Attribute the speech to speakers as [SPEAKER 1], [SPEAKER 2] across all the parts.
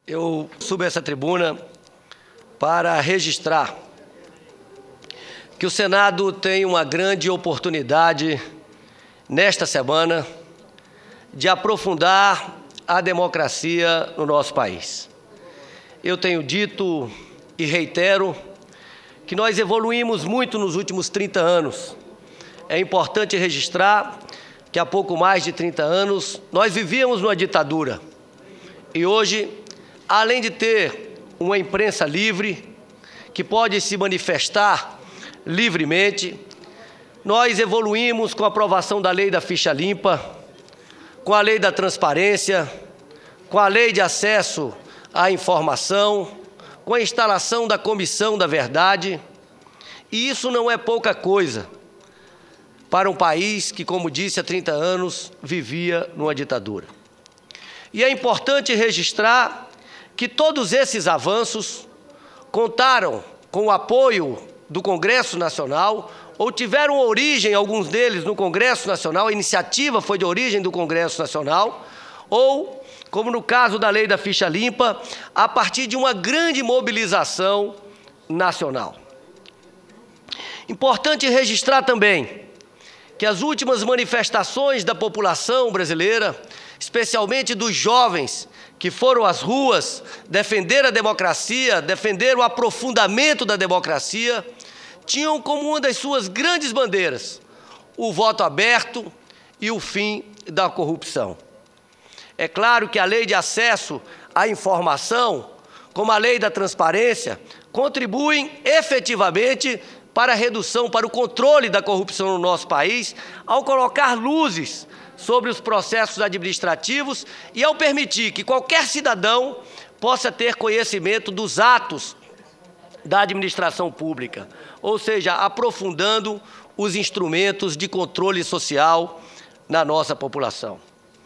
[SPEAKER 1] Eu subo essa tribuna para registrar que o Senado tem uma grande oportunidade nesta semana de aprofundar a democracia no nosso país. Eu tenho dito e reitero que nós evoluímos muito nos últimos 30 anos. É importante registrar que há pouco mais de 30 anos nós vivíamos numa ditadura. E hoje, além de ter uma imprensa livre, que pode se manifestar livremente, nós evoluímos com a aprovação da Lei da Ficha Limpa, com a Lei da Transparência, com a Lei de Acesso à Informação, com a instalação da Comissão da Verdade. E isso não é pouca coisa para um país que, como disse, há 30 anos vivia numa ditadura. E é importante registrar que todos esses avanços contaram com o apoio do Congresso Nacional, ou tiveram origem, alguns deles, no Congresso Nacional, a iniciativa foi de origem do Congresso Nacional, ou, como no caso da Lei da Ficha Limpa, a partir de uma grande mobilização nacional. Importante registrar também que as últimas manifestações da população brasileira, especialmente dos jovens que foram às ruas defender a democracia, defender o aprofundamento da democracia, tinham como uma das suas grandes bandeiras o voto aberto e o fim da corrupção. É claro que a Lei de Acesso à Informação, como a Lei da Transparência, contribuem efetivamente para a redução, para o controle da corrupção no nosso país, ao colocar luzes sobre os processos administrativos e ao permitir que qualquer cidadão possa ter conhecimento dos atos da administração pública, ou seja, aprofundando os instrumentos de controle social da nossa população.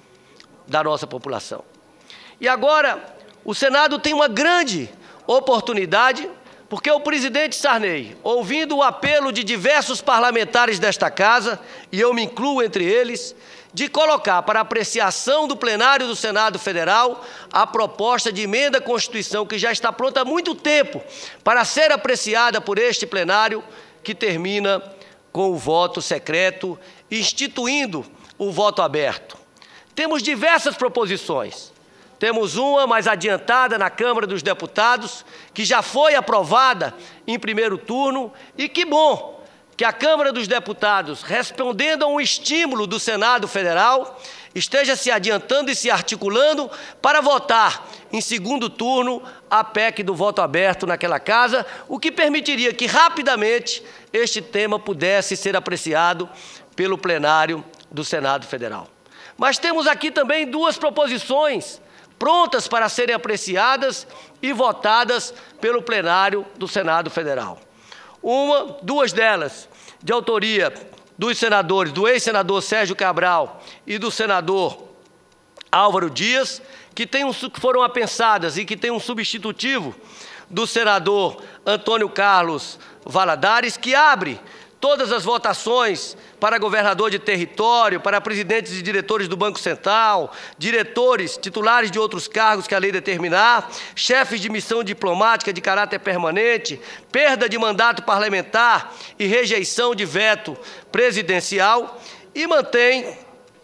[SPEAKER 1] E agora, o Senado tem uma grande oportunidade, porque o presidente Sarney, ouvindo o apelo de diversos parlamentares desta casa, e eu me incluo entre eles, de colocar para apreciação do plenário do Senado Federal a proposta de emenda à Constituição, que já está pronta há muito tempo para ser apreciada por este plenário, que termina com o voto secreto, instituindo o voto aberto. Temos diversas proposições. Temos uma mais adiantada na Câmara dos Deputados, que já foi aprovada em primeiro turno, e que bom que a Câmara dos Deputados, respondendo a um estímulo do Senado Federal, esteja se adiantando e se articulando para votar em segundo turno a PEC do voto aberto naquela casa, o que permitiria que rapidamente este tema pudesse ser apreciado pelo plenário do Senado Federal. Mas temos aqui também duas proposições prontas para serem apreciadas e votadas pelo plenário do Senado Federal. Duas delas, de autoria dos senadores, do ex-senador Sérgio Cabral e do senador Álvaro Dias, que foram apensadas e que tem um substitutivo do senador Antônio Carlos Valadares, que abre todas as votações para governador de território, para presidentes e diretores do Banco Central, diretores, titulares de outros cargos que a lei determinar, chefes de missão diplomática de caráter permanente, perda de mandato parlamentar e rejeição de veto presidencial, e mantém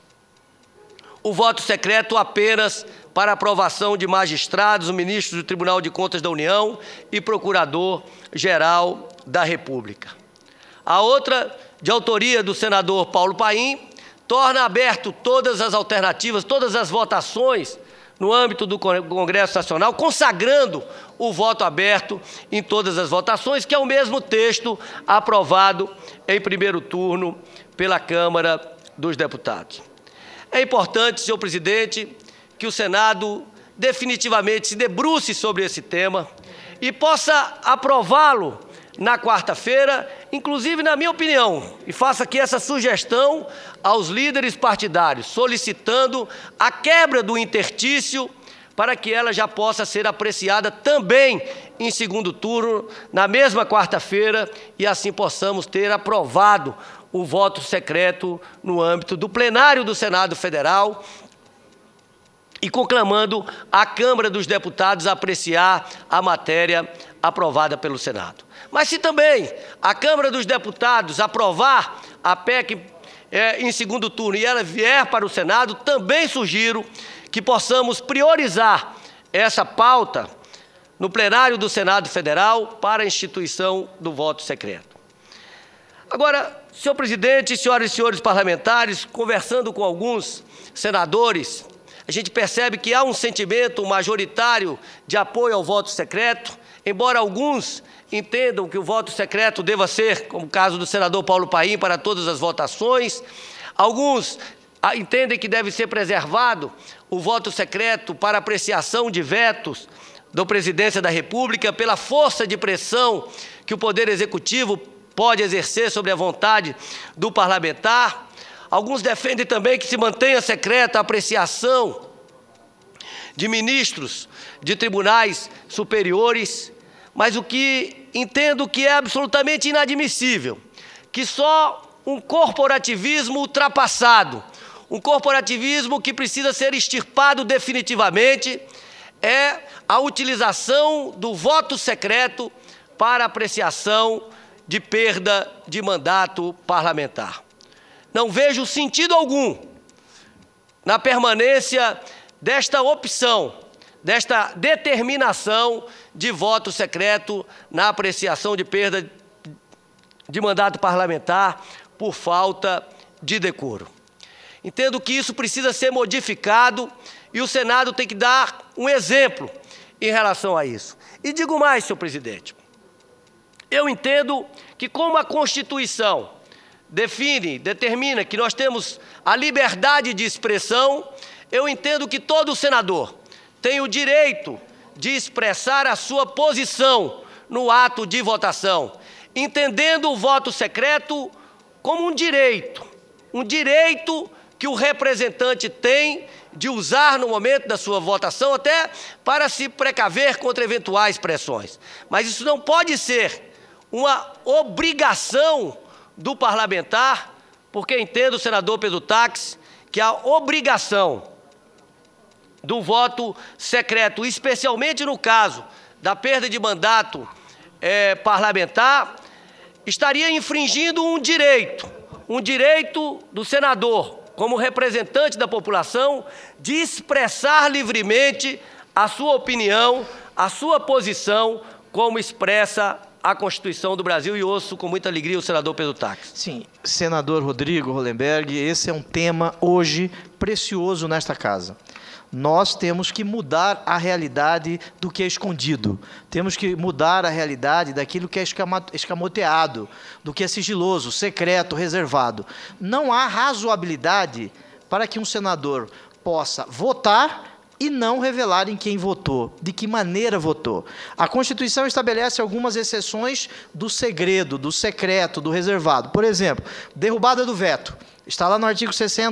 [SPEAKER 1] o voto secreto apenas para aprovação de magistrados, ministros do Tribunal de Contas da União e Procurador-Geral da República. A outra, de autoria do senador Paulo Paim, torna aberto todas as alternativas, todas as votações no âmbito do Congresso Nacional, consagrando o voto aberto em todas as votações, que é o mesmo texto aprovado em primeiro turno pela Câmara dos Deputados. É importante, senhor presidente, que o Senado definitivamente se debruce sobre esse tema e possa aprová-lo na quarta-feira, inclusive, na minha opinião, e faço aqui essa sugestão aos líderes partidários, solicitando a quebra do interstício para que ela já possa ser apreciada também em segundo turno, na mesma quarta-feira, e assim possamos ter aprovado o voto secreto no âmbito do plenário do Senado Federal, e conclamando a Câmara dos Deputados a apreciar a matéria aprovada pelo Senado. Mas se também a Câmara dos Deputados aprovar a PEC em segundo turno e ela vier para o Senado, também sugiro que possamos priorizar essa pauta no plenário do Senado Federal para a instituição do voto secreto. Agora, senhor presidente, senhoras e senhores parlamentares, conversando com alguns senadores, a gente percebe que há um sentimento majoritário de apoio ao voto secreto, embora alguns entendam que o voto secreto deva ser, como o caso do senador Paulo Paim, para todas as votações. Alguns entendem que deve ser preservado o voto secreto para apreciação de vetos da Presidência da República, pela força de pressão que o Poder Executivo pode exercer sobre a vontade do parlamentar. Alguns defendem também que se mantenha secreta a apreciação de ministros de tribunais superiores, mas o que entendo que é absolutamente inadmissível, que só um corporativismo ultrapassado, um corporativismo que precisa ser extirpado definitivamente, é a utilização do voto secreto para apreciação de perda de mandato parlamentar. Não vejo sentido algum na permanência desta opção, desta determinação de voto secreto na apreciação de perda de mandato parlamentar por falta de decoro. Entendo que isso precisa ser modificado e o Senado tem que dar um exemplo em relação a isso. E digo mais, senhor presidente, eu entendo que como a Constituição determina que nós temos a liberdade de expressão, eu entendo que todo senador tem o direito de expressar a sua posição no ato de votação, entendendo o voto secreto como um direito que o representante tem de usar no momento da sua votação, até para se precaver contra eventuais pressões. Mas isso não pode ser uma obrigação do parlamentar, porque entendo, senador Pedro Taques, que a obrigação do voto secreto, especialmente no caso da perda de mandato parlamentar, estaria infringindo um direito do senador, como representante da população, de expressar livremente a sua opinião, a sua posição, como expressa a Constituição do Brasil, e ouço com muita alegria o senador Pedro Taques.
[SPEAKER 2] Sim, senador Rodrigo Hollenberg, esse é um tema hoje precioso nesta casa. Nós temos que mudar a realidade do que é escondido. Temos que mudar a realidade daquilo que é escamoteado, do que é sigiloso, secreto, reservado. Não há razoabilidade para que um senador possa votar e não revelar em quem votou, de que maneira votou. A Constituição estabelece algumas exceções do segredo, do secreto, do reservado. Por exemplo, derrubada do veto. Está lá no artigo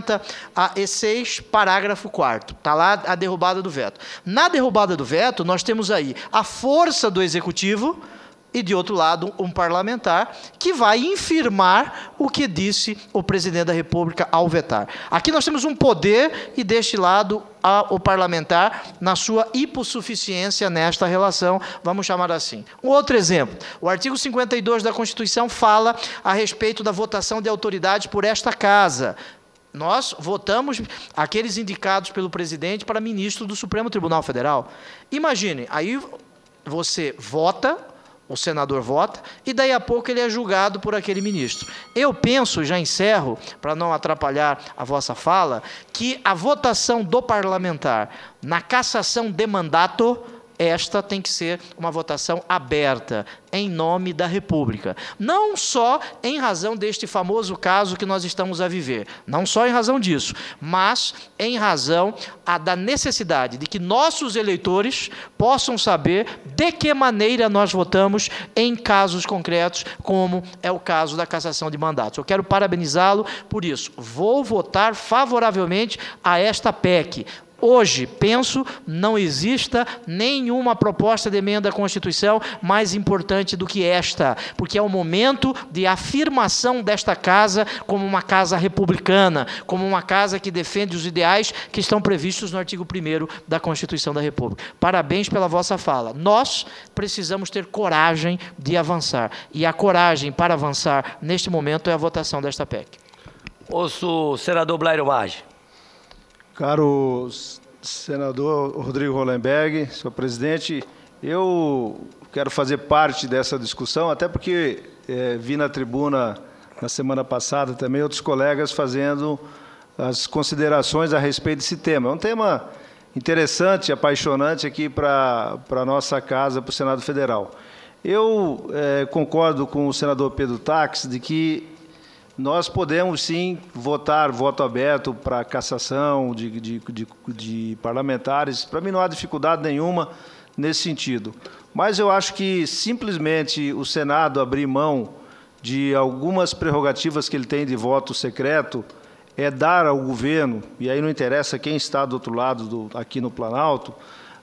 [SPEAKER 2] 60-E6, parágrafo 4º. Está lá a derrubada do veto. Na derrubada do veto, nós temos aí a força do Executivo e, de outro lado, um parlamentar que vai infirmar o que disse o presidente da República ao vetar. Aqui nós temos um poder e, deste lado, o parlamentar na sua hipossuficiência nesta relação, vamos chamar assim. Um outro exemplo, o artigo 52 da Constituição fala a respeito da votação de autoridades por esta casa. Nós votamos aqueles indicados pelo presidente para ministro do Supremo Tribunal Federal. Imagine, aí você vota, o senador vota, e daí a pouco ele é julgado por aquele ministro. Eu penso, já encerro, para não atrapalhar a vossa fala, que a votação do parlamentar na cassação de mandato, esta tem que ser uma votação aberta, em nome da República. Não só em razão deste famoso caso que nós estamos a viver, não só em razão disso, mas em razão da necessidade de que nossos eleitores possam saber de que maneira nós votamos em casos concretos, como é o caso da cassação de mandatos. Eu quero parabenizá-lo por isso. Vou votar favoravelmente a esta PEC. Hoje, penso, não exista nenhuma proposta de emenda à Constituição mais importante do que esta, porque é o momento de afirmação desta casa como uma casa republicana, como uma casa que defende os ideais que estão previstos no artigo 1º da Constituição da República. Parabéns pela vossa fala. Nós precisamos ter coragem de avançar, e a coragem para avançar neste momento é a votação desta PEC.
[SPEAKER 1] Ouço o senador Blairo Maggi.
[SPEAKER 3] Caro senador Rodrigo Hollenberg, senhor presidente, eu quero fazer parte dessa discussão, até porque vi na tribuna, na semana passada, também outros colegas fazendo as considerações a respeito desse tema. É um tema interessante, apaixonante aqui para a nossa casa, para o Senado Federal. Eu concordo com o senador Pedro Tax de que nós podemos, sim, votar voto aberto para cassação de parlamentares. Para mim não há dificuldade nenhuma nesse sentido. Mas eu acho que simplesmente o Senado abrir mão de algumas prerrogativas que ele tem de voto secreto é dar ao governo, e aí não interessa quem está do outro lado, aqui no Planalto,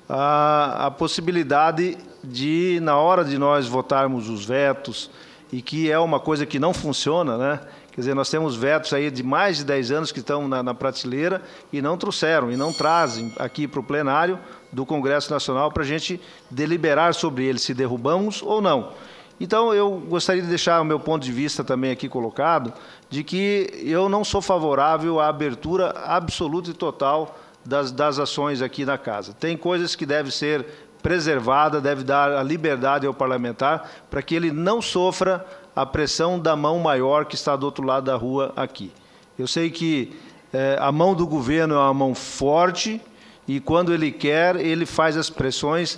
[SPEAKER 3] a possibilidade de, na hora de nós votarmos os vetos, e que é uma coisa que não funciona, né? Quer dizer, nós temos vetos aí de mais de 10 anos que estão na prateleira e não trouxeram, e não trazem aqui para o plenário do Congresso Nacional para a gente deliberar sobre eles, se derrubamos ou não. Então, eu gostaria de deixar o meu ponto de vista também aqui colocado, de que eu não sou favorável à abertura absoluta e total das ações aqui na Casa. Tem coisas que devem ser preservadas, deve dar a liberdade ao parlamentar para que ele não sofra a pressão da mão maior que está do outro lado da rua aqui. Eu sei que a mão do governo é uma mão forte e, quando ele quer, ele faz as pressões,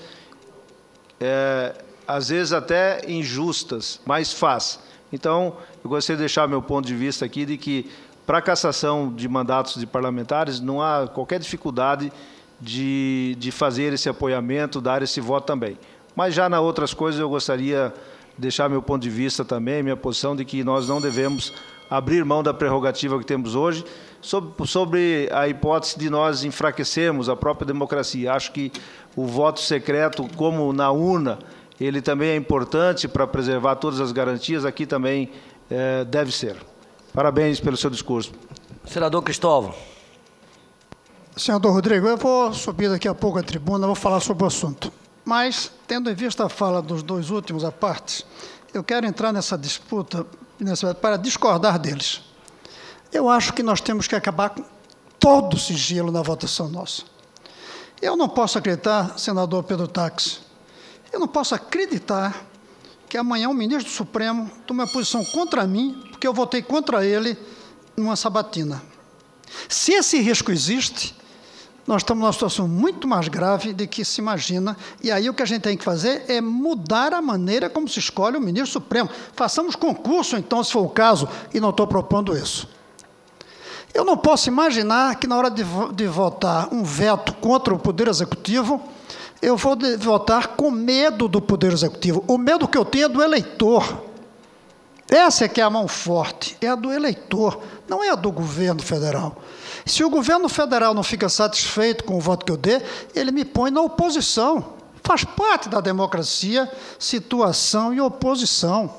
[SPEAKER 3] às vezes até injustas, mas faz. Então, eu gostaria de deixar meu ponto de vista aqui de que, para a cassação de mandatos de parlamentares, não há qualquer dificuldade de fazer esse apoiamento, dar esse voto também. Mas já nas outras coisas eu gostaria de deixar meu ponto de vista também, minha posição de que nós não devemos abrir mão da prerrogativa que temos hoje sobre a hipótese de nós enfraquecermos a própria democracia. Acho que o voto secreto, como na urna, ele também é importante para preservar todas as garantias, aqui também deve ser. Parabéns pelo seu discurso.
[SPEAKER 1] Senador Cristóvão.
[SPEAKER 4] Senador Rodrigo, eu vou subir daqui a pouco à tribuna, vou falar sobre o assunto. Mas, tendo em vista a fala dos dois últimos à parte, eu quero entrar nessa disputa para discordar deles. Eu acho que nós temos que acabar com todo o sigilo na votação nossa. Eu não posso acreditar, senador Pedro Tax, eu não posso acreditar que amanhã o ministro do Supremo tome uma posição contra mim, porque eu votei contra ele numa sabatina. Se esse risco existe, nós estamos numa situação muito mais grave do que se imagina, e aí o que a gente tem que fazer é mudar a maneira como se escolhe o ministro Supremo. Façamos concurso, então, se for o caso, e não estou propondo isso. Eu não posso imaginar que, na hora de votar um veto contra o Poder Executivo, eu vou votar com medo do Poder Executivo. O medo que eu tenho é do eleitor. Essa é que é a mão forte, é a do eleitor, não é a do governo federal. Se o governo federal não fica satisfeito com o voto que eu dê, ele me põe na oposição. Faz parte da democracia, situação e oposição.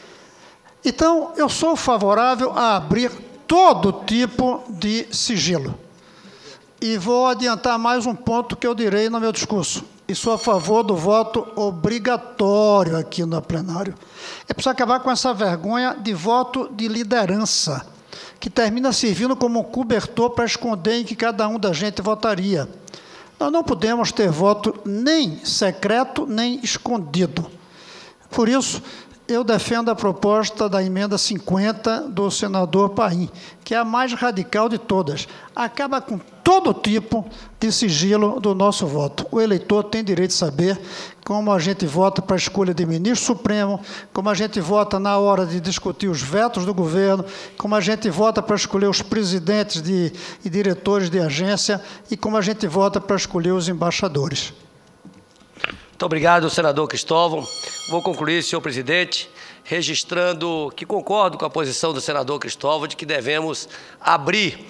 [SPEAKER 4] Então, eu sou favorável a abrir todo tipo de sigilo. E vou adiantar mais um ponto que eu direi no meu discurso. E sou a favor do voto obrigatório aqui no plenário. É preciso acabar com essa vergonha de voto de liderança, que termina servindo como um cobertor para esconder em que cada um da gente votaria. Nós não podemos ter voto nem secreto, nem escondido. Por isso, eu defendo a proposta da emenda 50 do senador Paim, que é a mais radical de todas. Acaba com todo tipo de sigilo do nosso voto. O eleitor tem direito de saber como a gente vota para a escolha de ministro supremo, como a gente vota na hora de discutir os vetos do governo, como a gente vota para escolher os presidentes e diretores de agência e como a gente vota para escolher os embaixadores.
[SPEAKER 1] Muito obrigado, senador Cristóvão. Vou concluir, senhor presidente, registrando que concordo com a posição do senador Cristóvão de que devemos abrir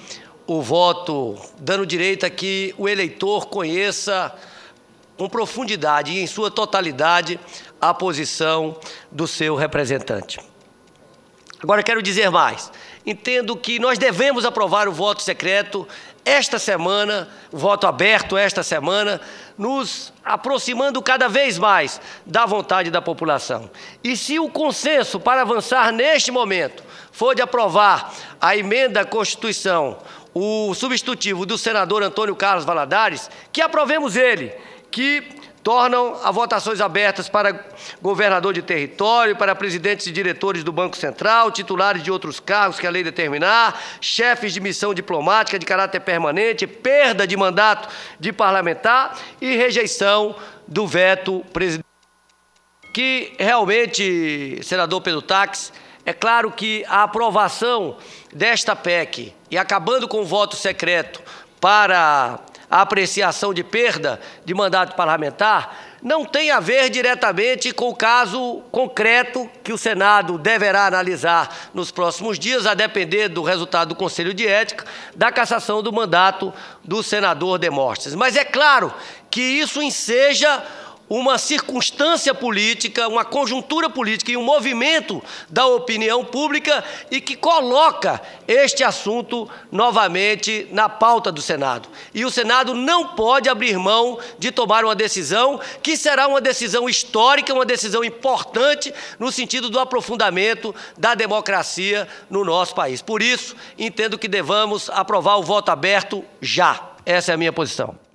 [SPEAKER 1] o voto, dando direito a que o eleitor conheça com profundidade e em sua totalidade a posição do seu representante. Agora, quero dizer mais. Entendo que nós devemos aprovar o voto secreto esta semana, o voto aberto esta semana, nos aproximando cada vez mais da vontade da população. E se o consenso para avançar neste momento for de aprovar a emenda à Constituição, o substitutivo do senador Antônio Carlos Valadares, que aprovemos ele, que tornam as votações abertas para governador de território, para presidentes e diretores do Banco Central, titulares de outros cargos que a lei determinar, chefes de missão diplomática de caráter permanente, perda de mandato de parlamentar e rejeição do veto presidencial. Que realmente, senador Pedro Taques, é claro que a aprovação desta PEC e acabando com o voto secreto para a apreciação de perda de mandato parlamentar não tem a ver diretamente com o caso concreto que o Senado deverá analisar nos próximos dias, a depender do resultado do Conselho de Ética, da cassação do mandato do senador Demóstenes. Mas é claro que isso enseja uma circunstância política, uma conjuntura política e um movimento da opinião pública e que coloca este assunto novamente na pauta do Senado. E o Senado não pode abrir mão de tomar uma decisão que será uma decisão histórica, uma decisão importante no sentido do aprofundamento da democracia no nosso país. Por isso, entendo que devamos aprovar o voto aberto já. Essa é a minha posição.